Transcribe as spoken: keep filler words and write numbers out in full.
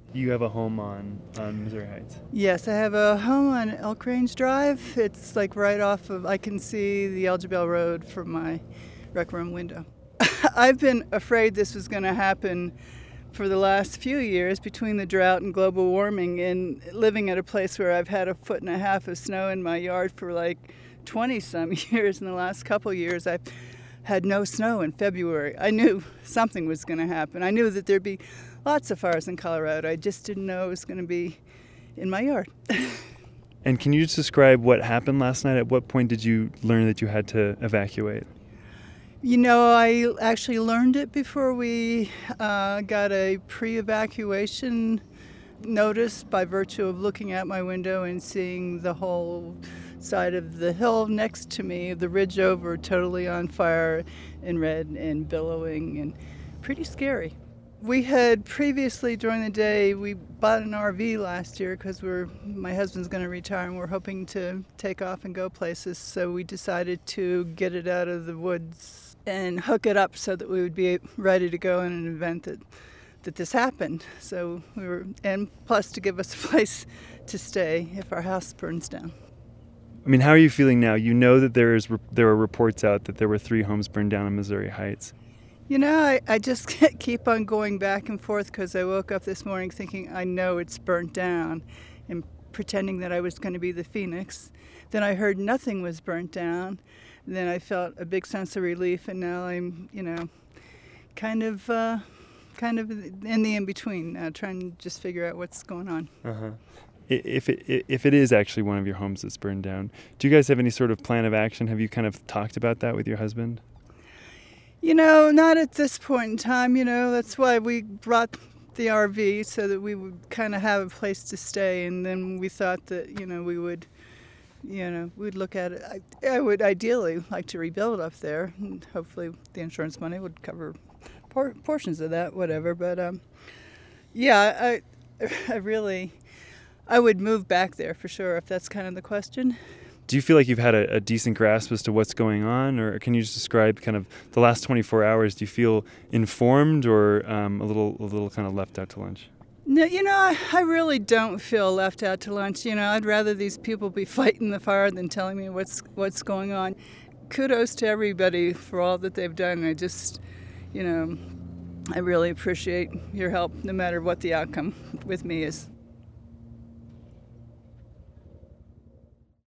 You have a home on, on Missouri Heights. Yes, I have a home on Elk Range Drive. It's like right off of, I can see the Elgin Road from my rec room window. I've been afraid this was going to happen for the last few years between the drought and global warming, and living at a place where I've had a foot and a half of snow in my yard for like twenty some years. In the last couple years, I've had no snow in February. I knew something was going to happen. I knew that there'd be lots of fires in Colorado. I just didn't know it was going to be in my yard. And can you just describe what happened last night? At what point did you learn that you had to evacuate? You know, I actually learned it before we uh, got a pre-evacuation notice by virtue of looking out my window and seeing the whole side of the hill next to me, the ridge over, totally on fire and red and billowing and pretty scary. We had previously during the day, we bought an R V last year because we're my husband's going to retire and we're hoping to take off and go places. So we decided to get it out of the woods and hook it up so that we would be ready to go in an event that, that this happened. So we were, and plus to give us a place to stay if our house burns down. I mean, how are you feeling now? You know that there is there are reports out that there were three homes burned down in Missouri Heights. You know, I, I just keep on going back and forth because I woke up this morning thinking I know it's burnt down and pretending that I was going to be the Phoenix. Then I heard nothing was burnt down. And then I felt a big sense of relief, and now I'm, you know, kind of, uh, kind of in the in-between now, trying to just figure out what's going on. Uh-huh. If it if it is actually one of your homes that's burned down, do you guys have any sort of plan of action? Have you kind of talked about that with your husband? You know, not at this point in time. You know, that's why we brought the R V so that we would kind of have a place to stay, and then we thought that, you know, we would. You know, we'd look at it. I, I would ideally like to rebuild up there, and hopefully the insurance money would cover por- portions of that, whatever. But um, yeah, I, I really, I would move back there for sure if that's kind of the question. Do you feel like you've had a, a decent grasp as to what's going on, or can you just describe kind of the last twenty-four hours? Do you feel informed, or um, a little, a little kind of left out to lunch? No, you know, I, I really don't feel left out to lunch. You know, I'd rather these people be fighting the fire than telling me what's what's going on. Kudos to everybody for all that they've done. I just, you know, I really appreciate your help no matter what the outcome with me is.